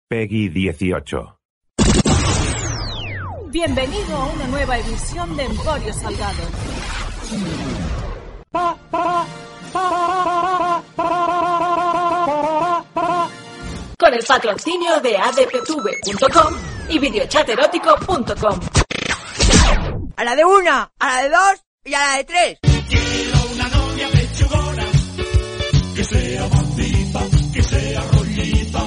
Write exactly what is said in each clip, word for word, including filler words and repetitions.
Peggy dieciocho. Bienvenido a una nueva edición de Emporio Salgado. Con el patrocinio de a d p t v punto com y videochat erótico punto com. A la de una, a la de dos y a la de tres. Quiero una novia pechugona, que sea bandita, que sea rollita.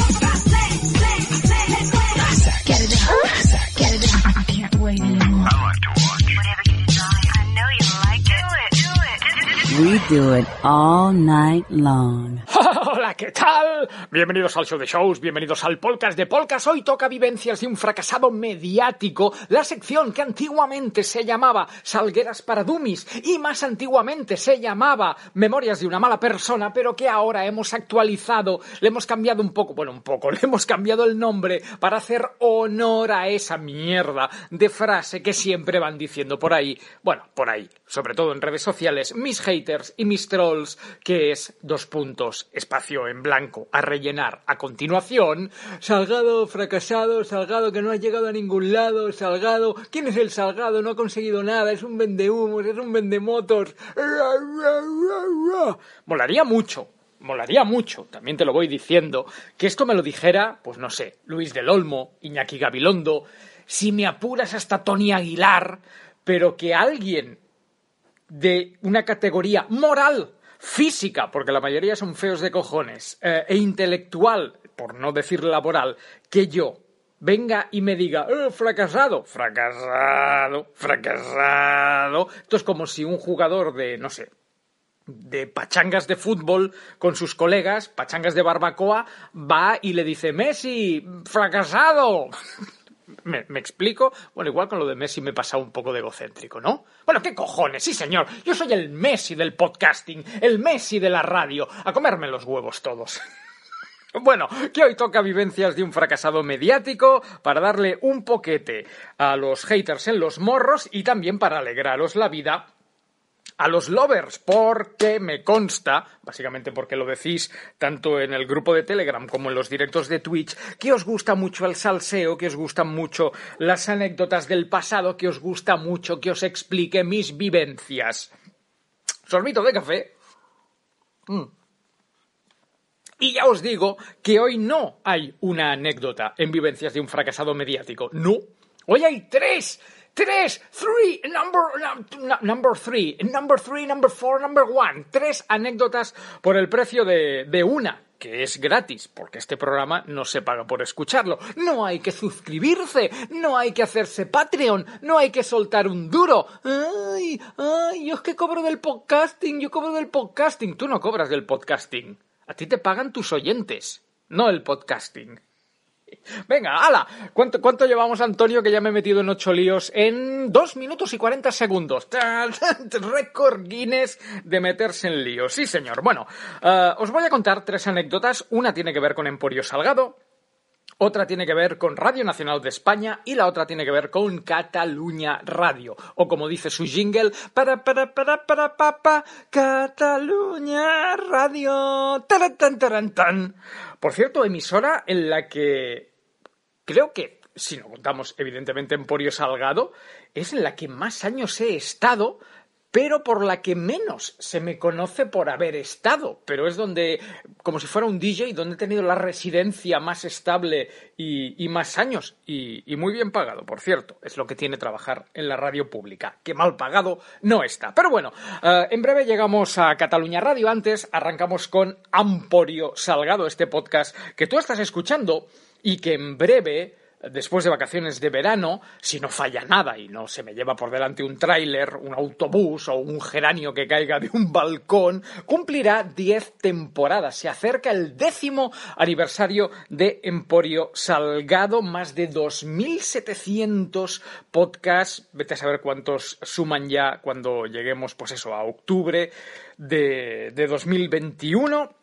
Get it up, get it up. I can't wait anymore. I like to watch. Whatever you desire, I know you like it. Do it, do it. We do it all night long. Hola, ¿qué tal? Bienvenidos al show de shows, bienvenidos al podcast de podcast. Hoy toca vivencias de un fracasado mediático, la sección que antiguamente se llamaba Salgueras para Dummies y más antiguamente se llamaba Memorias de una mala persona, pero que ahora hemos actualizado, le hemos cambiado un poco, bueno, un poco, le hemos cambiado el nombre para hacer honor a esa mierda de frase que siempre van diciendo por ahí, bueno, por ahí, sobre todo en redes sociales, mis haters y mis trolls, que es dos puntos, espacio en blanco a rellenar a continuación. Salgado fracasado, Salgado que no ha llegado a ningún lado, Salgado, ¿quién es el Salgado? No ha conseguido nada, es un vendehumos, es un vendemotos. Molaría mucho, molaría mucho, también te lo voy diciendo, que esto me lo dijera, pues no sé, Luis del Olmo, Iñaki Gabilondo, si me apuras hasta Tony Aguilar, pero que alguien de una categoría moral, física, porque la mayoría son feos de cojones, eh, e intelectual, por no decir laboral, que yo venga y me diga, eh, fracasado, fracasado, fracasado. Esto es como si un jugador de, no sé, de pachangas de fútbol con sus colegas, pachangas de barbacoa, va y le dice, Messi, fracasado. ¿Me, ¿Me explico? Bueno, igual con lo de Messi me he pasado un poco de egocéntrico, ¿no? Bueno, ¿qué cojones? Sí, señor. Yo soy el Messi del podcasting, el Messi de la radio. A comerme los huevos todos. Bueno, que hoy toca vivencias de un fracasado mediático para darle un poquete a los haters en los morros y también para alegraros la vida a los lovers, porque me consta, básicamente porque lo decís tanto en el grupo de Telegram como en los directos de Twitch, que os gusta mucho el salseo, que os gustan mucho las anécdotas del pasado, que os gusta mucho que os explique mis vivencias. Sorbito de café. Mm. Y ya os digo que hoy no hay una anécdota en vivencias de un fracasado mediático. No, hoy hay tres. Tres, three, number, no, number three, number three, number four, number one. Tres anécdotas por el precio de, de una, que es gratis, porque este programa no se paga por escucharlo. No hay que suscribirse, no hay que hacerse Patreon, no hay que soltar un duro. Ay, ay, yo es que cobro del podcasting, yo cobro del podcasting. Tú no cobras del podcasting. A ti te pagan tus oyentes, no el podcasting. Venga, hala, ¿Cuánto, ¿cuánto llevamos, Antonio? Que ya me he metido en ocho líos en dos minutos y cuarenta segundos. Récord Guinness de meterse en líos. Sí, señor. Bueno, uh, os voy a contar tres anécdotas. Una tiene que ver con Emporio Salgado, otra tiene que ver con Radio Nacional de España y la otra tiene que ver con Cataluña Radio. O como dice su jingle, para para para para para, para Cataluña Radio. Taran, tan, taran, tan. Por cierto, emisora en la que creo que, si no contamos evidentemente Emporio Salgado, es en la que más años he estado, pero por la que menos se me conoce por haber estado. Pero es donde, como si fuera un D J, donde he tenido la residencia más estable y, y más años. Y, y muy bien pagado, por cierto. Es lo que tiene trabajar en la radio pública, que mal pagado no está. Pero bueno, uh, en breve llegamos a Cataluña Radio. Antes arrancamos con Emporio Salgado, este podcast que tú estás escuchando y que en breve, después de vacaciones de verano, si no falla nada y no se me lleva por delante un tráiler, un autobús o un geranio que caiga de un balcón, cumplirá diez temporadas. Se acerca el décimo aniversario de Emporio Salgado, más de dos mil setecientos podcasts. Vete a saber cuántos suman ya cuando lleguemos, pues eso, a octubre de, de dos mil veintiuno.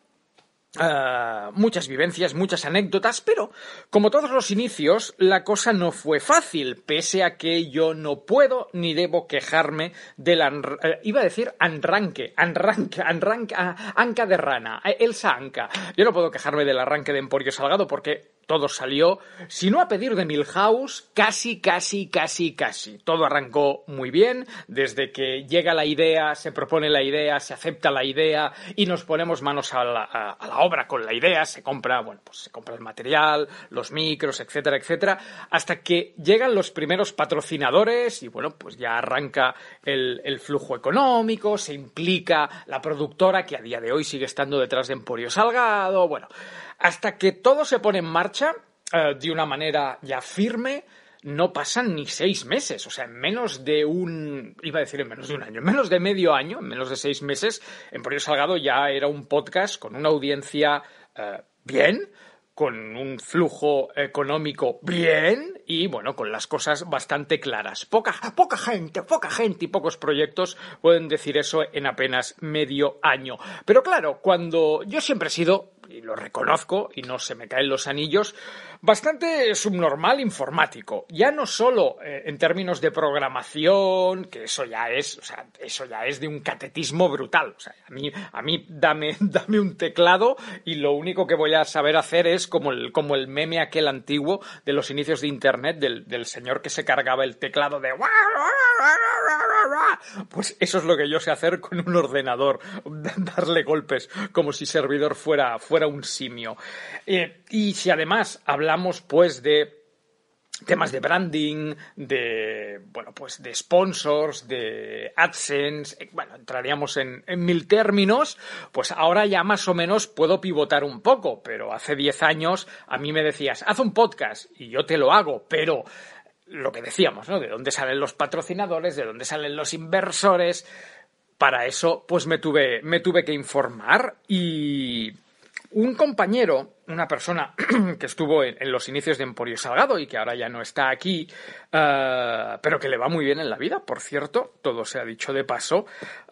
Uh, muchas vivencias, muchas anécdotas, pero como todos los inicios, la cosa no fue fácil, pese a que yo no puedo ni debo quejarme del anr- uh, iba a decir arranque, arranque, arranque, uh, anca de rana, uh, Elsa Anca. Yo no puedo quejarme del arranque de Emporio Salgado porque todo salió, si no a pedir de Milhouse, casi, casi, casi, casi. Todo arrancó muy bien, desde que llega la idea, se propone la idea, se acepta la idea y nos ponemos manos a la, a, a la obra con la idea, se compra, bueno, pues se compra el material, los micros, etcétera, etcétera, hasta que llegan los primeros patrocinadores y, bueno, pues ya arranca el, el flujo económico, se implica la productora, que a día de hoy sigue estando detrás de Emporio Salgado, bueno, hasta que todo se pone en marcha eh, de una manera ya firme, no pasan ni seis meses, o sea, en menos de un, iba a decir en menos de un año, en menos de medio año, en menos de seis meses, Emporio Salgado ya era un podcast con una audiencia eh, bien, con un flujo económico bien y, bueno, con las cosas bastante claras. Poca, poca gente, poca gente y pocos proyectos pueden decir eso en apenas medio año. Pero claro, cuando yo siempre he sido, y lo reconozco, y no se me caen los anillos, bastante subnormal informático. Ya no solo eh, en términos de programación, que eso ya es, o sea, eso ya es de un catetismo brutal. O sea, a mí, a mí dame, dame un teclado y lo único que voy a saber hacer es como el, como el meme aquel antiguo de los inicios de Internet del, del señor que se cargaba el teclado de... Pues eso es lo que yo sé hacer con un ordenador, darle golpes como si servidor fuera, fuera un simio. Eh, y si además hablamos pues de temas de branding, de, bueno, pues de sponsors, de AdSense, eh, bueno, entraríamos en, en mil términos, pues ahora ya más o menos puedo pivotar un poco, pero hace diez años a mí me decías, haz un podcast y yo te lo hago, pero... lo que decíamos, ¿no? De dónde salen los patrocinadores, de dónde salen los inversores. Para eso, pues me tuve, me tuve que informar y un compañero, una persona que estuvo en, en los inicios de Emporio Salgado y que ahora ya no está aquí, uh, pero que le va muy bien en la vida, por cierto, todo se ha dicho de paso,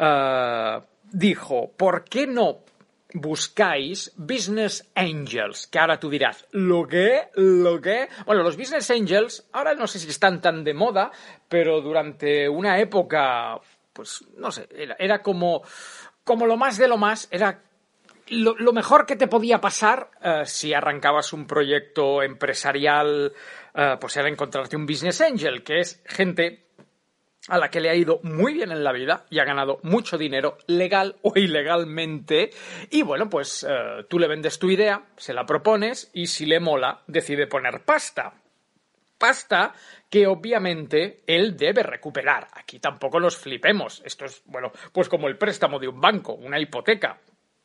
uh, dijo, ¿por qué no buscáis Business Angels? Que ahora tú dirás, ¿lo qué? ¿Lo qué? Bueno, los Business Angels ahora no sé si están tan de moda, pero durante una época, pues no sé, era, era como, como lo más de lo más, era lo, lo mejor que te podía pasar uh, si arrancabas un proyecto empresarial, uh, pues era encontrarte un Business Angel, que es gente a la que le ha ido muy bien en la vida y ha ganado mucho dinero, legal o ilegalmente, y bueno, pues eh, tú le vendes tu idea, se la propones, y si le mola, decide poner pasta. Pasta que obviamente él debe recuperar. Aquí tampoco nos flipemos. Esto es, bueno, pues como el préstamo de un banco, una hipoteca.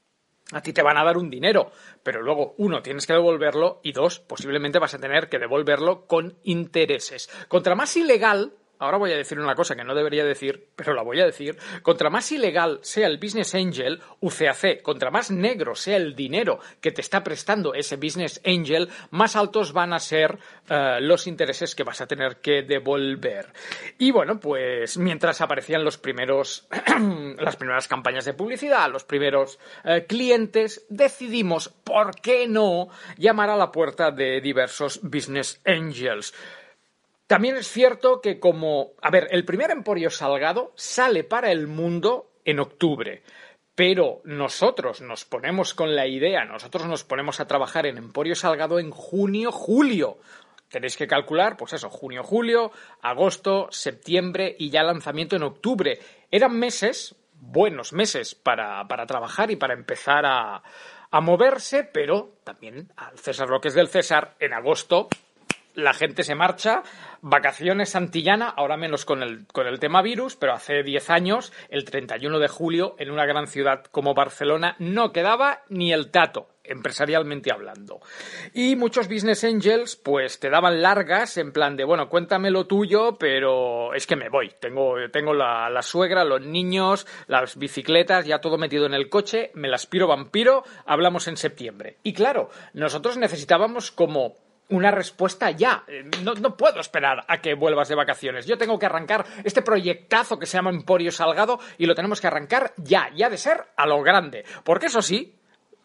A ti te van a dar un dinero, pero luego, uno, tienes que devolverlo, y dos, posiblemente vas a tener que devolverlo con intereses. Contra más ilegal... Ahora voy a decir una cosa que no debería decir, pero la voy a decir. Contra más ilegal sea el Business Angel, U C A C, contra más negro sea el dinero que te está prestando ese Business Angel, más altos van a ser uh, los intereses que vas a tener que devolver. Y bueno, pues mientras aparecían los primeros, las primeras campañas de publicidad, los primeros uh, clientes, decidimos, ¿por qué no?, llamar a la puerta de diversos Business Angels. También es cierto que como... A ver, el primer Emporio Salgado sale para el mundo en octubre, pero nosotros nos ponemos con la idea, nosotros nos ponemos a trabajar en Emporio Salgado en junio, julio. Tenéis que calcular, pues eso, junio, julio, agosto, septiembre y ya lanzamiento en octubre. Eran meses, buenos meses para, para trabajar y para empezar a, a moverse, pero también al César lo que es del César, en agosto... La gente se marcha, vacaciones Santillana, ahora menos con el, con el tema virus, pero hace diez años, el treinta y uno de julio, en una gran ciudad como Barcelona, no quedaba ni el tato, empresarialmente hablando. Y muchos Business Angels, pues te daban largas, en plan de, bueno, cuéntame lo tuyo, pero es que me voy. Tengo, tengo la, la suegra, los niños, las bicicletas, ya todo metido en el coche, me las piro vampiro, hablamos en septiembre. Y claro, nosotros necesitábamos como... una respuesta ya. No, no puedo esperar a que vuelvas de vacaciones. Yo tengo que arrancar este proyectazo que se llama Emporio Salgado y lo tenemos que arrancar ya, ya de ser a lo grande. Porque eso sí,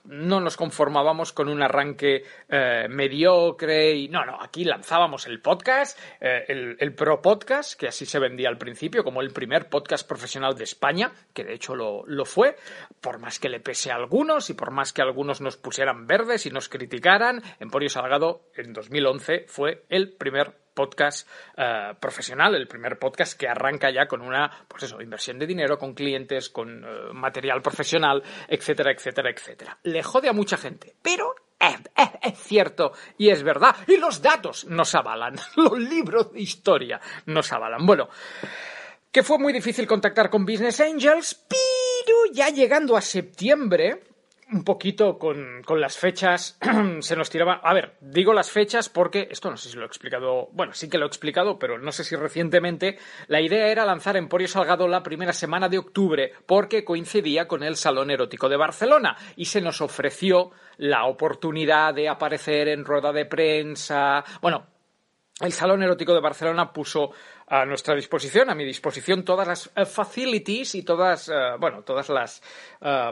no nos conformábamos con un arranque eh, mediocre y no, no, aquí lanzábamos el podcast, eh, el, el Pro Podcast, que así se vendía al principio, como el primer podcast profesional de España, que de hecho lo, lo fue, por más que le pese a algunos y por más que algunos nos pusieran verdes y nos criticaran, Emporio Salgado en dos mil once fue el primer podcast uh, profesional, el primer podcast que arranca ya con una, pues eso, inversión de dinero, con clientes, con uh, material profesional, etcétera, etcétera, etcétera. Le jode a mucha gente, pero es, es, es cierto y es verdad. Y los datos nos avalan, los libros de historia nos avalan. Bueno, que fue muy difícil contactar con Business Angels, pero ya llegando a septiembre, un poquito con, con las fechas, se nos tiraba... A ver, digo las fechas porque, esto no sé si lo he explicado, bueno, sí que lo he explicado, pero no sé si recientemente, la idea era lanzar Emporio Salgado la primera semana de octubre, porque coincidía con el Salón Erótico de Barcelona, y se nos ofreció la oportunidad de aparecer en rueda de prensa... Bueno, el Salón Erótico de Barcelona puso a nuestra disposición, a mi disposición, todas las uh, facilities y todas, uh, bueno, todas las... Uh,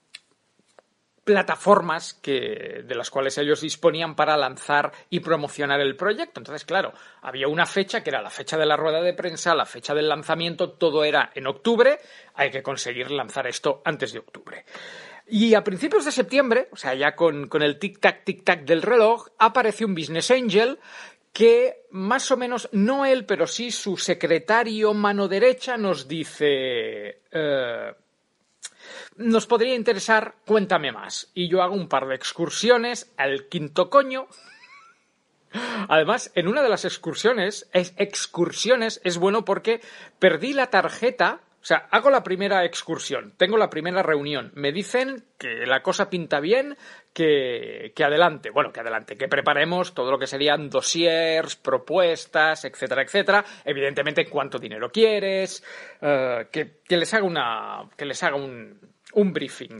plataformas que, de las cuales ellos disponían para lanzar y promocionar el proyecto. Entonces, claro, había una fecha que era la fecha de la rueda de prensa, la fecha del lanzamiento, todo era en octubre, hay que conseguir lanzar esto antes de octubre. Y a principios de septiembre, o sea, ya con, con el tic-tac, tic-tac del reloj, apareció un Business Angel que más o menos, no él, pero sí su secretario mano derecha nos dice... Eh, nos podría interesar, cuéntame más. Y yo hago un par de excursiones al quinto coño. Además, en una de las excursiones, es, excursiones es bueno porque perdí la tarjeta. O sea, hago la primera excursión, tengo la primera reunión. Me dicen que la cosa pinta bien, que, que adelante. Bueno, que adelante, que preparemos todo lo que serían dossiers, propuestas, etcétera, etcétera. Evidentemente, cuánto dinero quieres, uh, que, que les haga una, que les haga un, un briefing.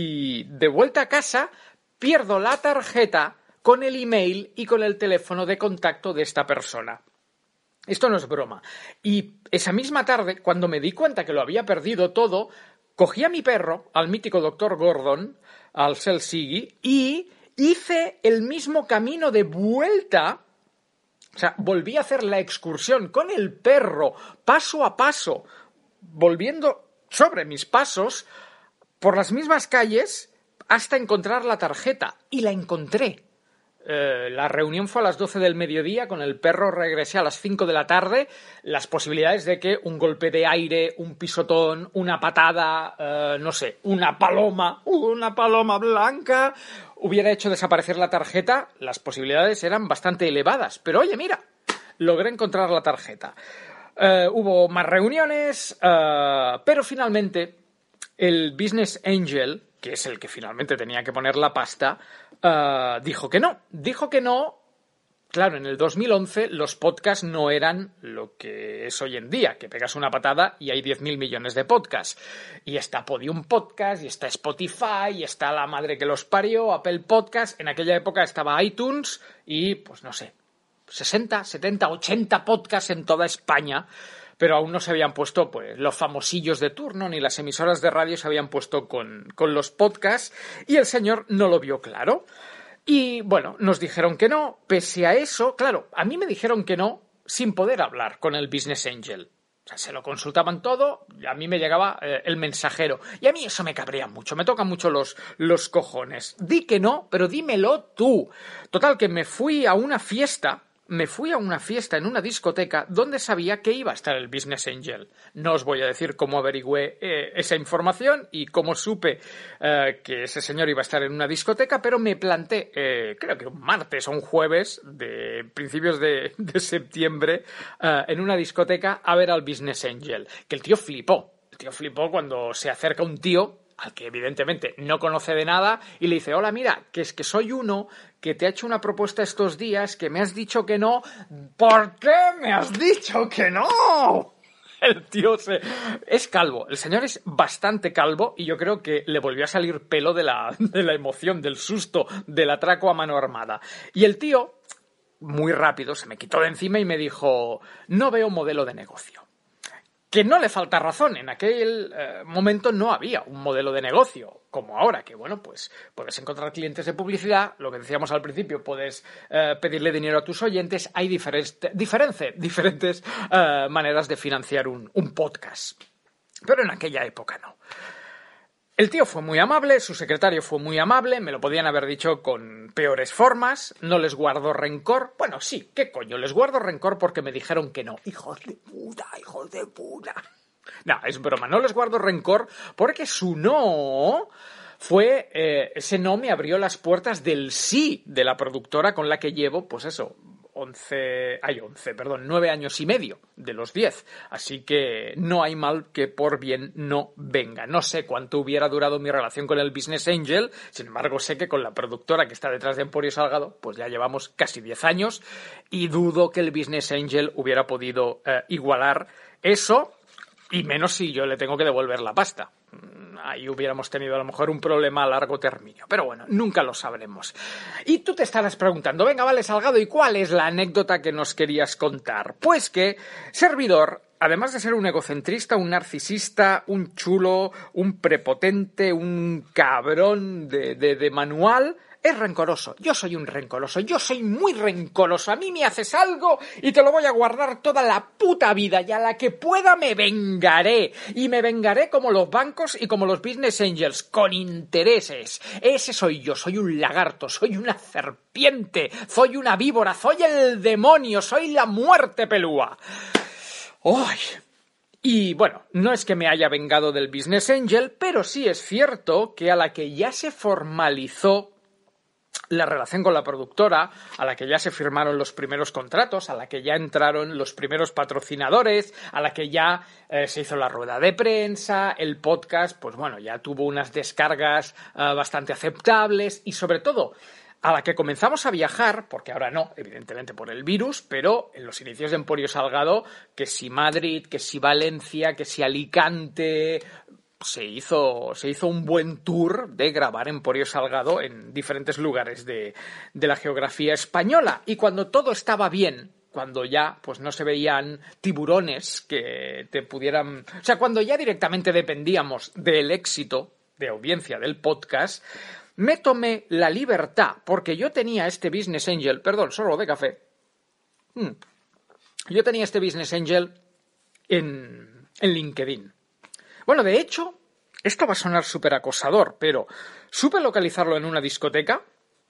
Y de vuelta a casa, pierdo la tarjeta con el email y con el teléfono de contacto de esta persona. Esto no es broma. Y esa misma tarde, cuando me di cuenta que lo había perdido todo, cogí a mi perro, al mítico doctor Gordon, al Selsigui, y hice el mismo camino de vuelta. O sea, volví a hacer la excursión con el perro, paso a paso, volviendo sobre mis pasos, por las mismas calles, hasta encontrar la tarjeta. Y la encontré. Eh, la reunión fue a las doce del mediodía, con el perro regresé a las cinco de la tarde. Las posibilidades de que un golpe de aire, un pisotón, una patada, eh, no sé, una paloma, una paloma blanca, hubiera hecho desaparecer la tarjeta, las posibilidades eran bastante elevadas. Pero oye, mira, logré encontrar la tarjeta. Eh, hubo más reuniones, eh, pero finalmente el Business Angel, que es el que finalmente tenía que poner la pasta, uh, dijo que no. Dijo que no. Claro, en el dos mil once los podcasts no eran lo que es hoy en día, que pegas una patada y hay diez mil millones de podcasts. Y está Podium Podcast, y está Spotify, y está la madre que los parió, Apple Podcast. En aquella época estaba iTunes y, pues no sé, sesenta, setenta, ochenta podcasts en toda España. Pero aún no se habían puesto pues los famosillos de turno, ni las emisoras de radio se habían puesto con, con los podcasts, y el señor no lo vio claro. Y bueno, nos dijeron que no. Pese a eso, claro, a mí me dijeron que no sin poder hablar con el Business Angel. O sea, se lo consultaban todo, y a mí me llegaba eh, el mensajero. Y a mí eso me cabrea mucho, me tocan mucho los, los cojones. Di que no, pero dímelo tú. Total, que me fui a una fiesta... Me fui a una fiesta en una discoteca donde sabía que iba a estar el Business Angel. No os voy a decir cómo averigüé eh, esa información y cómo supe eh, que ese señor iba a estar en una discoteca, pero me planté, eh, creo que un martes o un jueves de principios de, de septiembre, eh, en una discoteca a ver al Business Angel. Que el tío flipó. El tío flipó cuando se acerca un tío al que evidentemente no conoce de nada, y le dice, hola, mira, que es que soy uno que te ha hecho una propuesta estos días, que me has dicho que no. ¿Por qué me has dicho que no? El tío se... es calvo, el señor es bastante calvo, y yo creo que le volvió a salir pelo de la, de la emoción, del susto, del atraco a mano armada. Y el tío, muy rápido, se me quitó de encima y me dijo, no veo modelo de negocio. Que no le falta razón, en aquel eh, momento no había un modelo de negocio como ahora, que bueno, pues puedes encontrar clientes de publicidad, lo que decíamos al principio, puedes eh, pedirle dinero a tus oyentes, hay diferentes, diferente, diferentes eh, maneras de financiar un, un podcast, pero en aquella época no. El tío fue muy amable, su secretario fue muy amable, me lo podían haber dicho con peores formas, no les guardo rencor. Bueno, sí, ¿qué coño? Les guardo rencor porque me dijeron que no. Hijos de puta, hijos de puta. No, es broma, no les guardo rencor porque su no fue... Eh, ese no me abrió las puertas del sí de la productora con la que llevo, pues eso... once, ay, once, perdón, nueve años y medio de los diez. Así que no hay mal que por bien no venga. No sé cuánto hubiera durado mi relación con el Business Angel, sin embargo sé que con la productora que está detrás de Emporio Salgado, pues ya llevamos casi diez años y dudo que el Business Angel hubiera podido eh, igualar eso, y menos si yo le tengo que devolver la pasta. Ahí hubiéramos tenido a lo mejor un problema a largo término. Pero bueno, nunca lo sabremos. Y tú te estarás preguntando, venga, vale, Salgado, ¿y cuál es la anécdota que nos querías contar? Pues que Servidor, además de ser un egocentrista, un narcisista, un chulo, un prepotente, un cabrón de, de, de manual... es rencoroso. Yo soy un rencoroso. Yo soy muy rencoroso. A mí me haces algo y te lo voy a guardar toda la puta vida. Y a la que pueda me vengaré. Y me vengaré como los bancos y como los business angels. Con intereses. Ese soy yo. Soy un lagarto. Soy una serpiente. Soy una víbora. Soy el demonio. Soy la muerte pelúa. ¡Ay! Y bueno, no es que me haya vengado del business angel, pero sí es cierto que a la que ya se formalizó la relación con la productora, a la que ya se firmaron los primeros contratos, a la que ya entraron los primeros patrocinadores, a la que ya eh, se hizo la rueda de prensa, el podcast, pues bueno, ya tuvo unas descargas eh, bastante aceptables y sobre todo a la que comenzamos a viajar, porque ahora no, evidentemente por el virus, pero en los inicios de Emporio Salgado, que si Madrid, que si Valencia, que si Alicante... Se hizo, se hizo un buen tour de grabar Emporio Salgado en diferentes lugares de, de la geografía española. Y cuando todo estaba bien, cuando ya pues no se veían tiburones que te pudieran... O sea, cuando ya directamente dependíamos del éxito de audiencia del podcast, me tomé la libertad, porque yo tenía este Business Angel... Perdón, solo de café. Hmm. Yo tenía este Business Angel en, en LinkedIn. Bueno, de hecho, esto va a sonar súper acosador, pero supe localizarlo en una discoteca,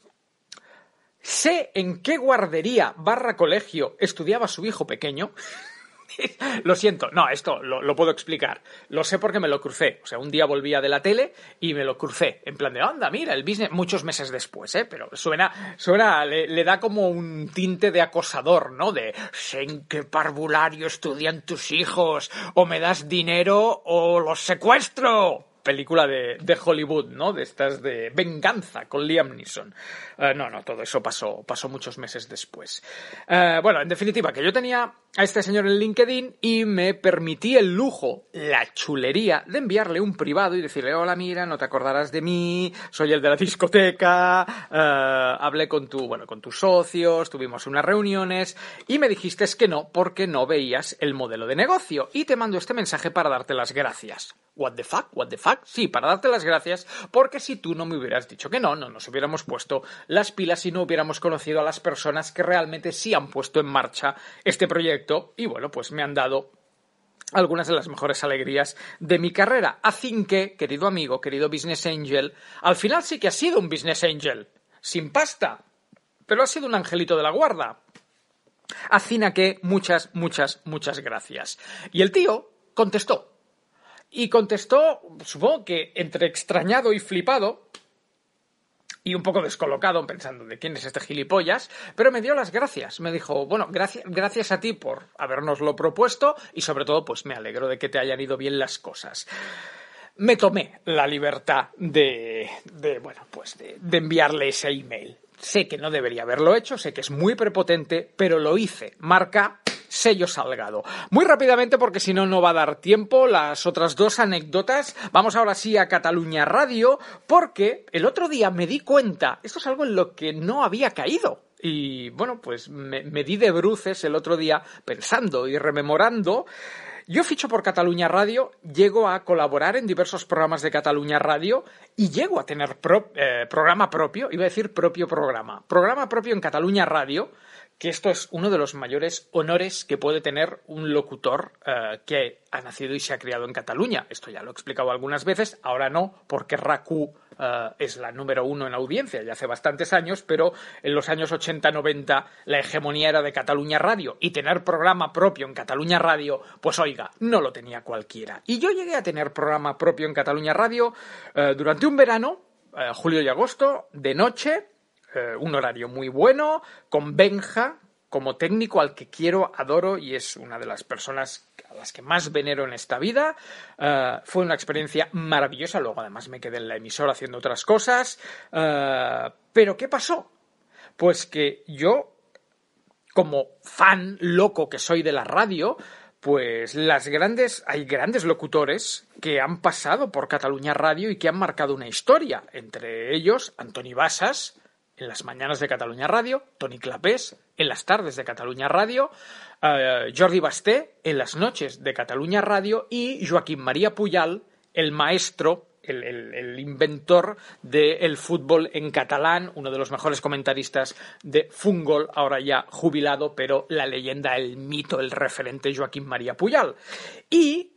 sé en qué guardería barra colegio estudiaba su hijo pequeño. Lo siento, no, esto lo, lo puedo explicar. Lo sé porque me lo crucé. O sea, un día volvía de la tele y me lo crucé. En plan de, anda, mira, el business... Muchos meses después, ¿eh? Pero suena... suena le, le da como un tinte de acosador, ¿no? De, sé en qué parvulario estudian tus hijos. O me das dinero o los secuestro. Película de, de Hollywood, ¿no? De estas de venganza con Liam Neeson. Uh, no, no, todo eso pasó, pasó muchos meses después. Uh, bueno, en definitiva, que yo tenía a este señor en LinkedIn y me permití el lujo, la chulería, de enviarle un privado y decirle, hola, mira, no te acordarás de mí, soy el de la discoteca, uh, hablé con tu, bueno, con tus socios, tuvimos unas reuniones y me dijiste que no porque no veías el modelo de negocio y te mando este mensaje para darte las gracias. What the fuck, what the fuck, sí, para darte las gracias, porque si tú no me hubieras dicho que no, no nos hubiéramos puesto las pilas y no hubiéramos conocido a las personas que realmente sí han puesto en marcha este proyecto y bueno, pues me han dado algunas de las mejores alegrías de mi carrera. Así que, querido amigo, querido Business Angel, al final sí que ha sido un Business Angel, sin pasta, pero ha sido un angelito de la guarda. Así que muchas, muchas, muchas gracias. Y el tío contestó. Y contestó, supongo que entre extrañado y flipado, y un poco descolocado pensando de quién es este gilipollas, pero me dio las gracias. Me dijo, bueno, gracias, gracias a ti por habernoslo propuesto y sobre todo pues me alegro de que te hayan ido bien las cosas. Me tomé la libertad de, de bueno, pues de, de enviarle ese email. Sé que no debería haberlo hecho, sé que es muy prepotente, pero lo hice. Marca sello Salgado. Muy rápidamente, porque si no, no va a dar tiempo, las otras dos anécdotas. Vamos ahora sí a Cataluña Radio, porque el otro día me di cuenta, esto es algo en lo que no había caído. Y bueno, pues me, me di de bruces el otro día pensando y rememorando. Yo ficho por Catalunya Radio, llego a colaborar en diversos programas de Catalunya Radio y llego a tener pro, eh, programa propio, iba a decir propio programa, programa propio en Catalunya Radio, que esto es uno de los mayores honores que puede tener un locutor eh, que ha nacido y se ha criado en Cataluña. Esto ya lo he explicado algunas veces, ahora no, porque R A C U uh, es la número uno en audiencia ya hace bastantes años, pero en los años ochenta noventa la hegemonía era de Catalunya Radio y tener programa propio en Catalunya Radio, pues oiga, no lo tenía cualquiera. Y yo llegué a tener programa propio en Catalunya Radio uh, durante un verano, uh, julio y agosto, de noche, Uh, un horario muy bueno, con Benja como técnico al que quiero, adoro y es una de las personas a las que más venero en esta vida. Uh, fue una experiencia maravillosa, luego además me quedé en la emisora haciendo otras cosas. Uh, pero ¿qué pasó? Pues que yo, como fan loco que soy de la radio, pues las grandes, hay grandes locutores que han pasado por Catalunya Radio y que han marcado una historia, entre ellos Antoni Bassas, en las mañanas de Catalunya Radio, Toni Clapés en las tardes de Catalunya Radio, uh, Jordi Basté en las noches de Catalunya Radio y Joaquim María Pujal, el maestro, el, el, el inventor del fútbol en catalán, uno de los mejores comentaristas de Fútbol, ahora ya jubilado, pero la leyenda, el mito, el referente Joaquim María Pujal. Y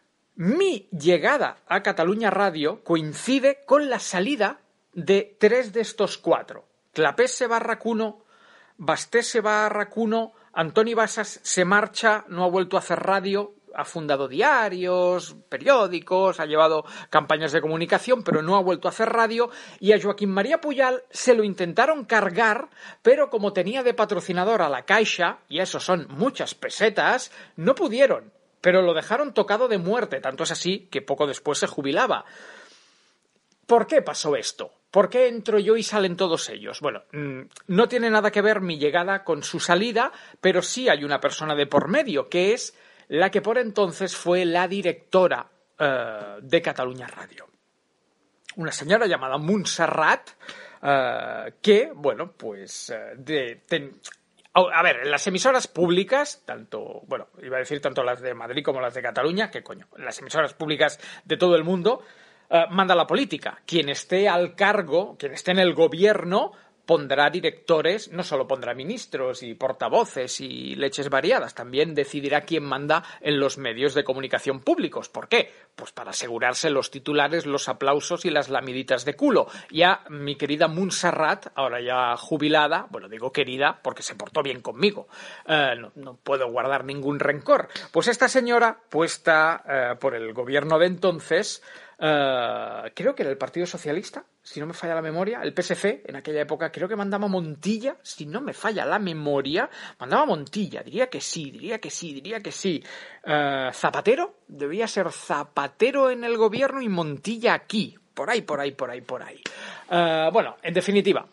mi llegada a Catalunya Radio coincide con la salida de tres de estos cuatro. Clapés se va a R A C uno, Basté se va a R A C uno, Antoni Bassas se marcha, no ha vuelto a hacer radio, ha fundado diarios, periódicos, ha llevado campañas de comunicación, pero no ha vuelto a hacer radio, y a Joaquim María Pujal se lo intentaron cargar, pero como tenía de patrocinador a la Caixa, y eso son muchas pesetas, no pudieron, pero lo dejaron tocado de muerte, tanto es así que poco después se jubilaba. ¿Por qué pasó esto? ¿Por qué entro yo y salen todos ellos? Bueno, no tiene nada que ver mi llegada con su salida, pero sí hay una persona de por medio, que es la que por entonces fue la directora uh, de Catalunya Radio. Una señora llamada Montserrat, uh, que, bueno, pues... Uh, de, ten, a ver, en las emisoras públicas, tanto, bueno, iba a decir tanto las de Madrid como las de Cataluña, que coño, en las emisoras públicas de todo el mundo... Uh, manda la política. Quien esté al cargo, quien esté en el gobierno, pondrá directores, no solo pondrá ministros y portavoces y leches variadas, también decidirá quién manda en los medios de comunicación públicos. ¿Por qué? Pues para asegurarse los titulares, los aplausos y las lamiditas de culo. Ya mi querida Montserrat, ahora ya jubilada, bueno, digo querida porque se portó bien conmigo, uh, no, no puedo guardar ningún rencor. Pues esta señora, puesta uh, por el gobierno de entonces, Uh, creo que era el Partido Socialista, si no me falla la memoria, el P S C en aquella época, creo que mandaba Montilla, si no me falla la memoria, mandaba Montilla, diría que sí, diría que sí, diría que sí. Uh, Zapatero, debía ser Zapatero en el gobierno y Montilla aquí, por ahí, por ahí, por ahí, por ahí. Uh, bueno, en definitiva,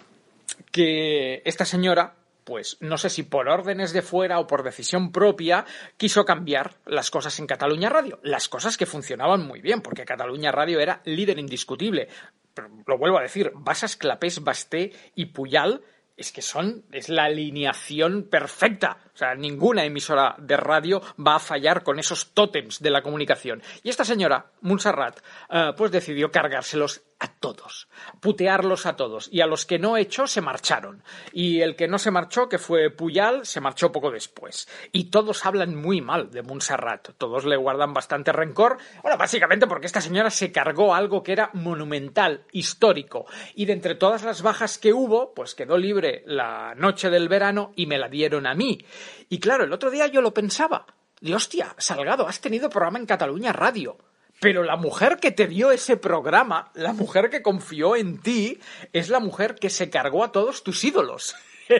que esta señora, pues no sé si por órdenes de fuera o por decisión propia, quiso cambiar las cosas en Catalunya Radio. Las cosas que funcionaban muy bien, porque Catalunya Radio era líder indiscutible. Pero lo vuelvo a decir, Bassas, Clapés, Basté y Pujal es que son, es la alineación perfecta. O sea, ninguna emisora de radio va a fallar con esos tótems de la comunicación. Y esta señora, Montserrat, uh, pues decidió cargárselos a todos, putearlos a todos. Y a los que no echó se marcharon. Y el que no se marchó, que fue Pujal, se marchó poco después. Y todos hablan muy mal de Montserrat. Todos le guardan bastante rencor. Bueno, básicamente porque esta señora se cargó algo que era monumental, histórico. Y de entre todas las bajas que hubo, pues quedó libre la noche del verano y me la dieron a mí. Y claro, el otro día yo lo pensaba. De hostia, Salgado, has tenido programa en Catalunya Radio. Pero la mujer que te dio ese programa, la mujer que confió en ti, es la mujer que se cargó a todos tus ídolos.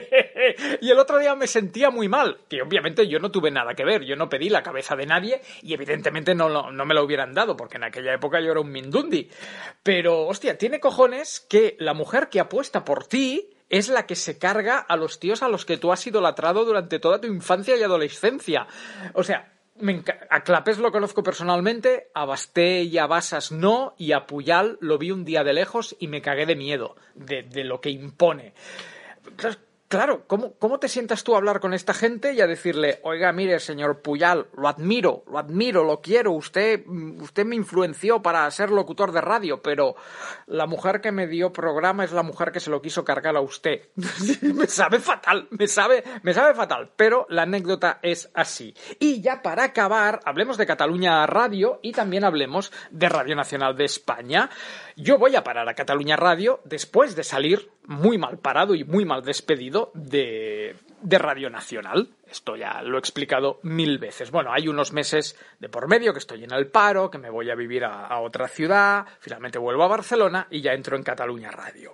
Y el otro día me sentía muy mal, que obviamente yo no tuve nada que ver, yo no pedí la cabeza de nadie y evidentemente no, no, no me la hubieran dado, porque en aquella época yo era un mindundi. Pero, hostia, tiene cojones que la mujer que apuesta por ti es la que se carga a los tíos a los que tú has idolatrado durante toda tu infancia y adolescencia. O sea, me enca- a Clapés lo conozco personalmente, a Basté y a Bassas no, y a Pujal lo vi un día de lejos y me cagué de miedo de, de lo que impone. Entonces, claro, ¿cómo, ¿cómo te sientas tú a hablar con esta gente y a decirle, oiga, mire, señor Puyal, lo admiro, lo admiro, lo quiero, usted, usted me influenció para ser locutor de radio, pero la mujer que me dio programa es la mujer que se lo quiso cargar a usted? Me sabe fatal, me sabe, me sabe fatal, pero la anécdota es así. Y ya para acabar, hablemos de Cataluña Radio y también hablemos de Radio Nacional de España. Yo voy a parar a Cataluña Radio después de salir muy mal parado y muy mal despedido de, de Radio Nacional. Esto ya lo he explicado mil veces. Bueno, hay unos meses de por medio que estoy en el paro, que me voy a vivir a, a otra ciudad, finalmente vuelvo a Barcelona y ya entro en Cataluña Radio.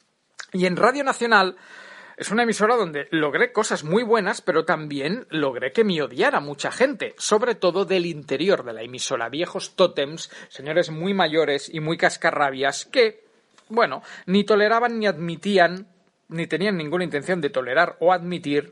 Y en Radio Nacional es una emisora donde logré cosas muy buenas, pero también logré que me odiara mucha gente, sobre todo del interior de la emisora, viejos tótems, señores muy mayores y muy cascarrabias que, bueno, ni toleraban ni admitían, ni tenían ninguna intención de tolerar o admitir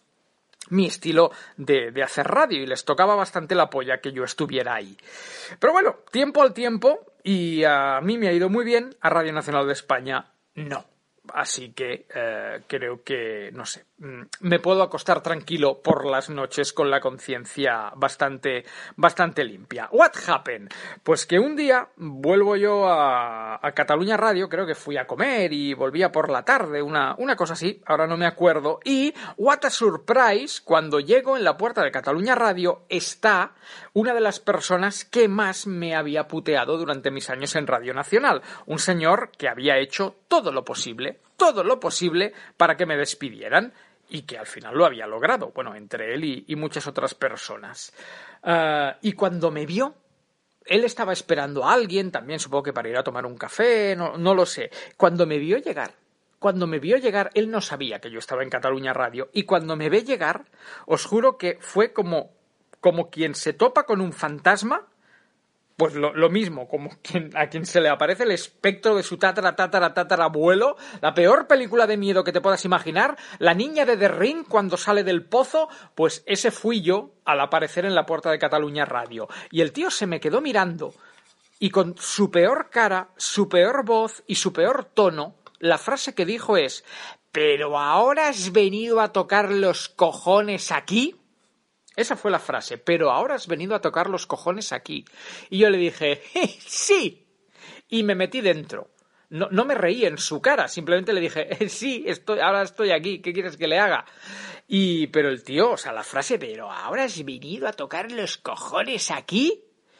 mi estilo de, de hacer radio, y les tocaba bastante la polla que yo estuviera ahí. Pero bueno, tiempo al tiempo, y a mí me ha ido muy bien, a Radio Nacional de España no. Así que eh, creo que, no sé, me puedo acostar tranquilo por las noches con la conciencia bastante, bastante limpia. What happened? Pues que un día vuelvo yo a, a Cataluña Radio, creo que fui a comer y volvía por la tarde, una, una cosa así, ahora no me acuerdo, y what a surprise, cuando llego en la puerta de Cataluña Radio está una de las personas que más me había puteado durante mis años en Radio Nacional, un señor que había hecho todo lo posible, todo lo posible para que me despidieran y que al final lo había logrado, bueno, entre él y, y muchas otras personas. Uh, y cuando me vio, él estaba esperando a alguien, también supongo que para ir a tomar un café, no, no lo sé. Cuando me vio llegar, cuando me vio llegar, él no sabía que yo estaba en Cataluña Radio, y cuando me ve llegar, os juro que fue como, como quien se topa con un fantasma. Pues lo, lo mismo, como quien, a quien se le aparece el espectro de su tatara, tatara, tatara abuelo, la peor película de miedo que te puedas imaginar, la niña de The Ring cuando sale del pozo, pues ese fui yo al aparecer en la puerta de Cataluña Radio. Y el tío se me quedó mirando, y con su peor cara, su peor voz y su peor tono, la frase que dijo es: ¿pero ahora has venido a tocar los cojones aquí? Esa fue la frase, pero ahora has venido a tocar los cojones aquí. Y yo le dije, eh, sí, y me metí dentro. No, no me reí en su cara, simplemente le dije, eh, sí, estoy, ahora estoy aquí, ¿qué quieres que le haga? Y, pero el tío, o sea, la frase, pero ahora has venido a tocar los cojones aquí.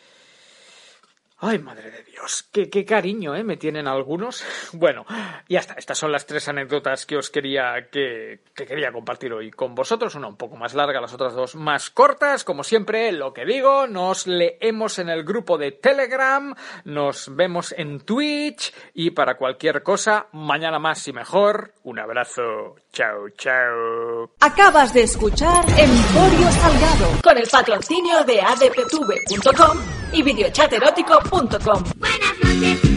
Ay, madre de Dios, qué, qué cariño, ¿eh? Me tienen algunos. Bueno, ya está, estas son las tres anécdotas que os quería, que, que quería compartir hoy con vosotros. Una un poco más larga, las otras dos más cortas. Como siempre, lo que digo, nos leemos en el grupo de Telegram, nos vemos en Twitch, y para cualquier cosa, mañana más y mejor. Un abrazo, chao, chao. Acabas de escuchar Emporio Salgado con el patrocinio de A D P T V punto com y videochaterótico punto com. Buenas noches.